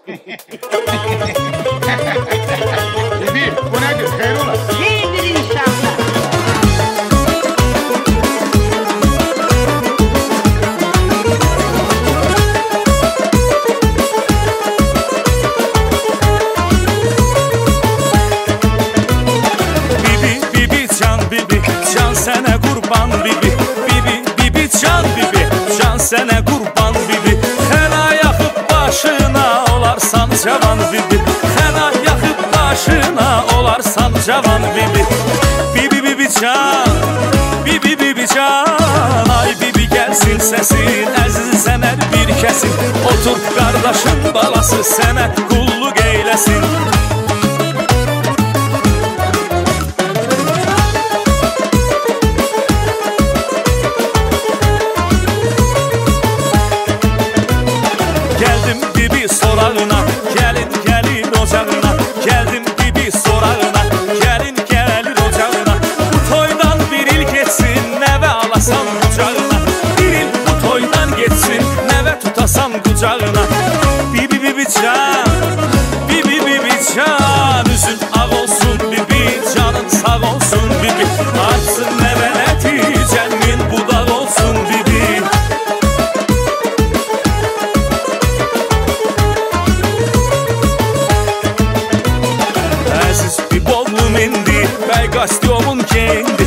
Bibi bu nedir? Hayrola? Hayırdır inşallah. Sənə qurban bibi, bibi can bibi, can sənə qurban bibi. Xəna yaxıb başına olarsan cavan bibi, xəna yaxıb başına olarsan cavan bibi. Bibi can, bibi can, ay bibi gəlsin səsin, əzizsən hər bir kəsin. Otur qardaşın balası sənə qulluq eyləsin. Sorağına, gəlin ocağına, gəldim bibi sorağına, gəlin ocağına. Bu toydan bir il geçsin, nəvə alasan qucağına, bir il bu toydan geçsin, nəvə tutasan qucağına. Bibi can, bibi can, üzün ağ olsun bibi, canın sağ olsun bibi. Artsın nəvə nəticənin budaq olsun bibi. Əziz bir bollu mendi, bəy qastiyomun kendi.